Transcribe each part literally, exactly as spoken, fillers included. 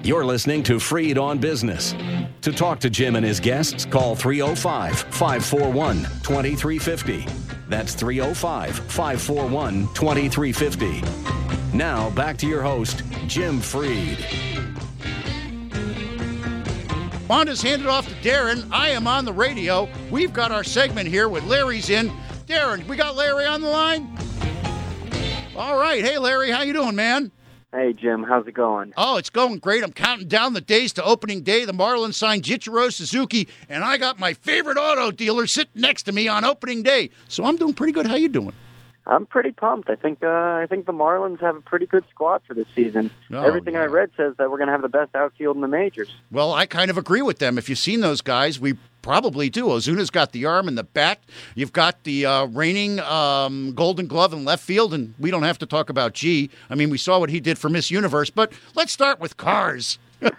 You're listening to Freed on Business. To talk to Jim and his guests, call three oh five, five four one, two three five oh. That's three oh five, five four one, two three five oh. Now, back to your host, Jim Freed. Wanda's handed off to Darren. I am on the radio. We've got our segment here with Larry's in. Darren, we got Larry on the line? All right. Hey, Larry, how you doing, man? Hey, Jim, how's it going? Oh, it's going great. I'm counting down the days to opening day. The Marlins signed Jichiro Suzuki, and I got my favorite auto dealer sitting next to me on opening day. So I'm doing pretty good. How you doing? I'm pretty pumped. I think uh, I think the Marlins have a pretty good squad for this season. Oh, Everything yeah. I read says that we're going to have the best outfield in the majors. Well, I kind of agree with them. If you've seen those guys, we probably do. Ozuna's got the arm and the bat. You've got the uh, reigning um, Golden Glove in left field, and we don't have to talk about G. I mean, we saw what he did for Miss Universe, but let's start with cars.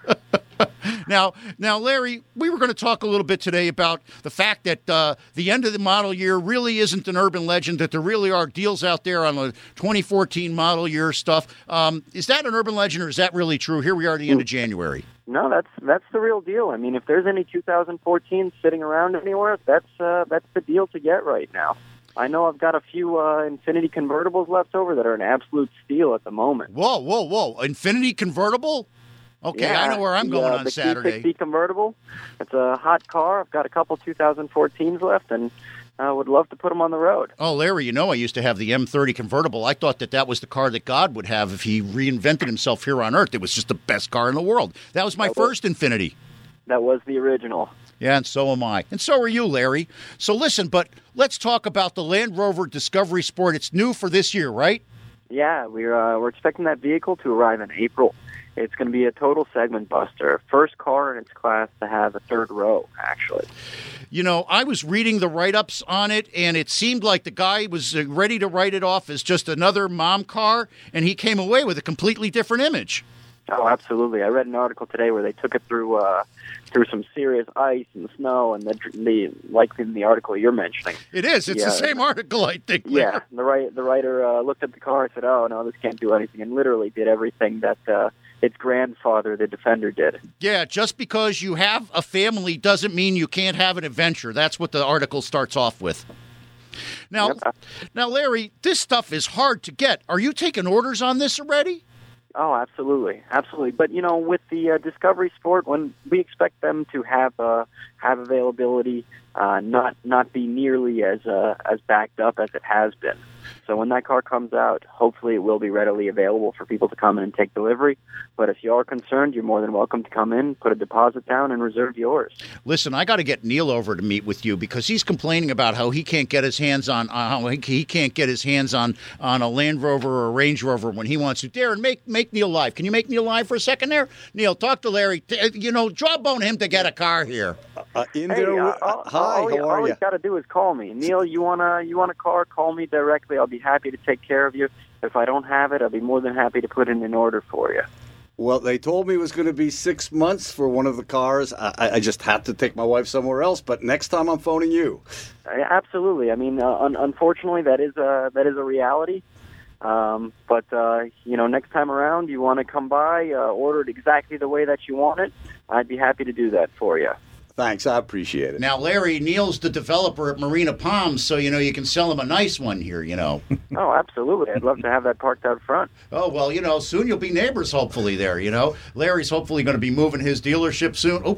Now, now, Larry, we were going to talk a little bit today about the fact that uh, the end of the model year really isn't an urban legend, that there really are deals out there on the twenty fourteen model year stuff. Um, is that an urban legend, or is that really true? Here we are at the end of January. No, that's that's the real deal. I mean, if there's any two thousand fourteen sitting around anywhere, that's uh, that's the deal to get right now. I know I've got a few uh, Infiniti convertibles left over that are an absolute steal at the moment. Whoa, whoa, whoa. Infiniti convertible? Okay, yeah, I know where I'm the, going uh, on the Saturday. Q sixty convertible. It's a hot car. I've got a couple twenty fourteens left, and I would love to put them on the road. Oh, Larry, you know I used to have the M thirty convertible. I thought that that was the car that God would have if he reinvented himself here on Earth. It was just the best car in the world. That was my that was, first Infiniti. That was the original. Yeah, and so am I. And so are you, Larry. So listen, but let's talk about the Land Rover Discovery Sport. It's new for this year, right? Yeah, we're uh, we're expecting that vehicle to arrive in April. It's going to be a total segment buster. First car in its class to have a third row, actually. You know, I was reading the write-ups on it, and it seemed like the guy was uh, ready to write it off as just another mom car, and he came away with a completely different image. Oh, absolutely. I read an article today where they took it through uh, through some serious ice and snow, and the, the like in the article you're mentioning. It is. It's yeah. the same article, I think. Yeah, the, right, the writer uh, looked at the car and said, oh, no, this can't do anything, and literally did everything that uh, its grandfather, the Defender, did. Yeah, just because you have a family doesn't mean you can't have an adventure. That's what the article starts off with. Now, yep. now, Larry, this stuff is hard to get. Are you taking orders on this already? Oh, absolutely, absolutely. But you know, with the uh, Discovery Sport, when we expect them to have uh, have availability, uh, not not be nearly as uh, as backed up as it has been. So when that car comes out, hopefully it will be readily available for people to come in and take delivery. But if you are concerned, you're more than welcome to come in, put a deposit down, and reserve yours. Listen, I got to get Neil over to meet with you because he's complaining about how he can't get his hands on uh, how he can't get his hands on, on a Land Rover or a Range Rover when he wants to. Darren, make make Neil live. Can you make Neil live for a second there? Neil, talk to Larry. You know, jawbone him to get a car here. Uh, in hey, there, uh, all, hi, all, how are all you? you got to do is call me. Neil, you want a, you want a car, call me directly. I'll be happy to take care of you. If I don't have it, I'll be more than happy to put in an order for you. Well, they told me it was going to be six months for one of the cars. I, I just had to take my wife somewhere else, but next time I'm phoning you. Absolutely. I mean, uh, un- unfortunately, that is a, that is a reality. Um, but, uh, you know, next time around, you want to come by, uh, order it exactly the way that you want it, I'd be happy to do that for you. Thanks, I appreciate it. Now, Larry, Neil's the developer at Marina Palms, so, you know, you can sell him a nice one here, you know. Oh, absolutely. I'd love to have that parked out front. Oh, well, you know, soon you'll be neighbors, hopefully, there, you know. Larry's hopefully going to be moving his dealership soon. Oh,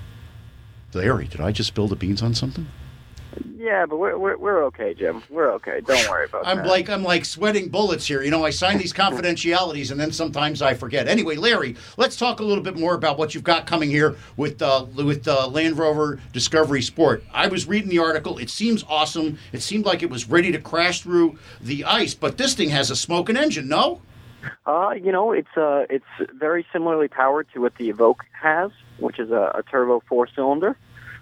Larry, did I just spill the beans on something? Yeah, but we're we're, we're okay, Jim. We're okay. Don't worry about I'm that. I'm like I'm like sweating bullets here. You know, I sign these confidentialities, and then sometimes I forget. Anyway, Larry, let's talk a little bit more about what you've got coming here with uh, with uh, Land Rover Discovery Sport. I was reading the article. It seems awesome. It seemed like it was ready to crash through the ice, but this thing has a smoking engine, no? Uh, you know, it's uh, it's very similarly powered to what the Evoque has, which is a, a turbo four-cylinder.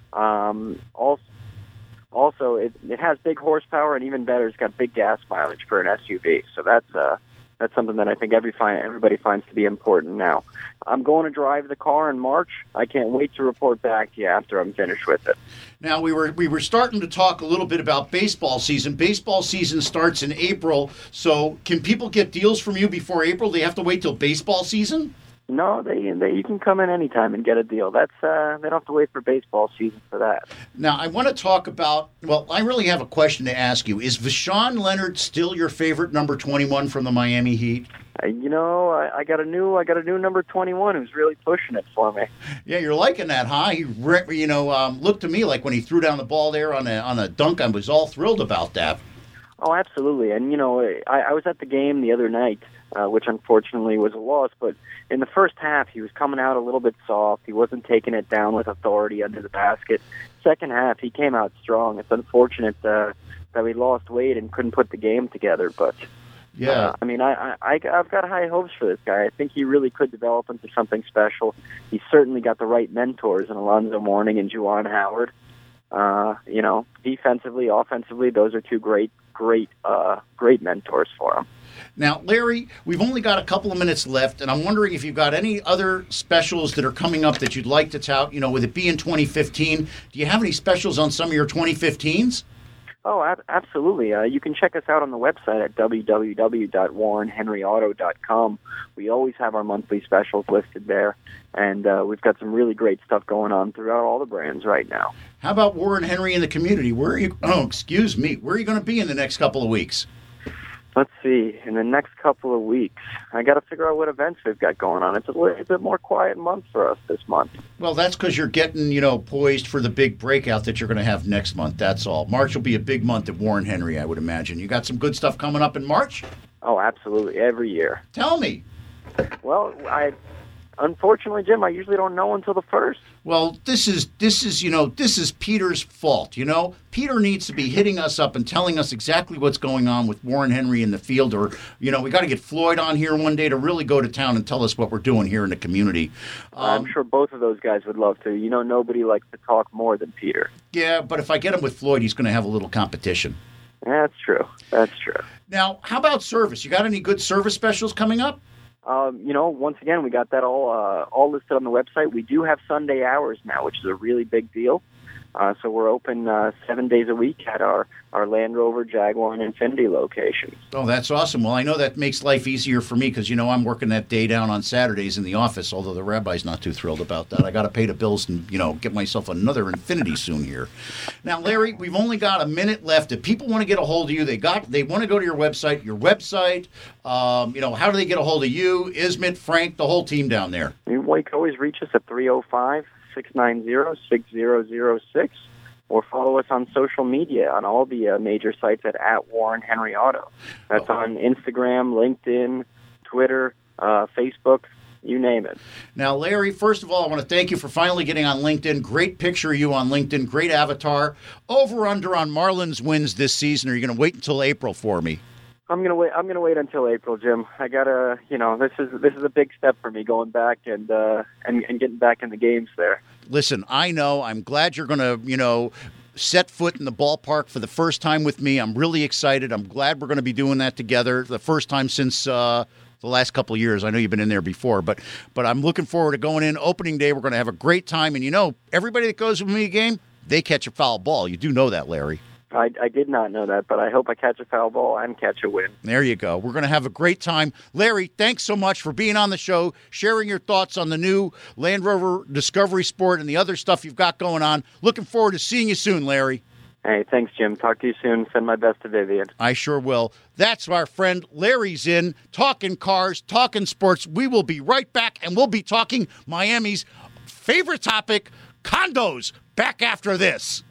Um, also. Also, it, it has big horsepower, and even better, it's got big gas mileage for an S U V. So that's uh, that's something that I think every find, everybody finds to be important now. I'm going to drive the car in March. I can't wait to report back to you after I'm finished with it. Now, we were we were starting to talk a little bit about baseball season. Baseball season starts in April, so can people get deals from you before April? Do they have to wait till baseball season? No, they, they you can come in anytime and get a deal. That's uh, they don't have to wait for baseball season for that. Now, I want to talk about, well, I really have a question to ask you. Is Vashon Leonard still your favorite number twenty-one from the Miami Heat? Uh, you know, I, I got a new I got a new number twenty-one who's really pushing it for me. Yeah, you're liking that, huh? He, re- you know, um, looked to me like when he threw down the ball there on a on a dunk, I was all thrilled about that. Oh, absolutely. And, you know, I, I was at the game the other night, uh, which unfortunately was a loss, but in the first half, he was coming out a little bit soft. He wasn't taking it down with authority under the basket. Second half, he came out strong. It's unfortunate uh, that we lost weight and couldn't put the game together, but yeah, uh, I mean, I, I, I've got high hopes for this guy. I think he really could develop into something special. He's certainly got the right mentors in Alonzo Mourning and Juwan Howard. Uh, you know, defensively, offensively, those are two great, great, uh, great mentors for him. Now, Larry, we've only got a couple of minutes left, and I'm wondering if you've got any other specials that are coming up that you'd like to tout. You know, with it being twenty fifteen, do you have any specials on some of your twenty fifteens? Oh, ab- absolutely. Uh, you can check us out on the website at w w w dot warren henry auto dot com. We always have our monthly specials listed there, and uh, we've got some really great stuff going on throughout all the brands right now. How about Warren Henry in the community? Where are you? Oh, excuse me. Where are you going to be in the next couple of weeks? Let's see. In the next couple of weeks, I got to figure out what events we've got going on. It's a little bit more quiet month for us this month. Well, that's because you're getting, you know, poised for the big breakout that you're going to have next month. That's all. March will be a big month at Warren Henry, I would imagine. You got some good stuff coming up in March? Oh, absolutely. Every year. Tell me. Well, I unfortunately, Jim, I usually don't know until the first. Well, this is, this is, you know, this is Peter's fault, you know? Peter needs to be hitting us up and telling us exactly what's going on with Warren Henry in the field, or, you know, we got to get Floyd on here one day to really go to town and tell us what we're doing here in the community. Um, I'm sure both of those guys would love to. You know, nobody likes to talk more than Peter. Yeah, but if I get him with Floyd, he's going to have a little competition. That's true. That's true. Now, how about service? You got any good service specials coming up? Um, you know, once again, we got that all uh, all listed on the website. We do have Sunday hours now, which is a really big deal. Uh, so we're open uh, seven days a week at our, our Land Rover, Jaguar, and Infiniti locations. Oh, that's awesome. Well, I know that makes life easier for me because, you know, I'm working that day down on Saturdays in the office, although the rabbi's not too thrilled about that. I got to pay the bills and, you know, get myself another Infiniti soon here. Now, Larry, we've only got a minute left. If people want to get a hold of you, they got they want to go to your website, your website, um, you know, how do they get a hold of you, Ismet, Frank, the whole team down there? You can always reach us at three oh five, six nine zero, six zero zero six, or follow us on social media on all the uh, major sites at, at Warren Henry Auto. That's oh. on Instagram, LinkedIn, Twitter, uh, Facebook, you name it. Now, Larry, first of all, I want to thank you for finally getting on LinkedIn. Great picture of you on LinkedIn, great avatar. Over under on Marlins wins this season, or are you going to wait until April for me? I'm gonna wait. I'm gonna wait until April, Jim. I gotta, you know, this is this is a big step for me going back and uh, and and getting back in the games there. Listen, I know. I'm glad you're gonna, you know, set foot in the ballpark for the first time with me. I'm really excited. I'm glad we're going to be doing that together. The first time since uh, the last couple of years. I know you've been in there before, but but I'm looking forward to going in opening day. We're going to have a great time, and you know, everybody that goes with me a game, they catch a foul ball. You do know that, Larry. I, I did not know that, but I hope I catch a foul ball and catch a win. There you go. We're going to have a great time. Larry, thanks so much for being on the show, sharing your thoughts on the new Land Rover Discovery Sport and the other stuff you've got going on. Looking forward to seeing you soon, Larry. Hey, thanks, Jim. Talk to you soon. Send my best to Vivian. I sure will. That's our friend Larry Zinn, talking cars, talking sports. We will be right back, and we'll be talking Miami's favorite topic, condos, back after this.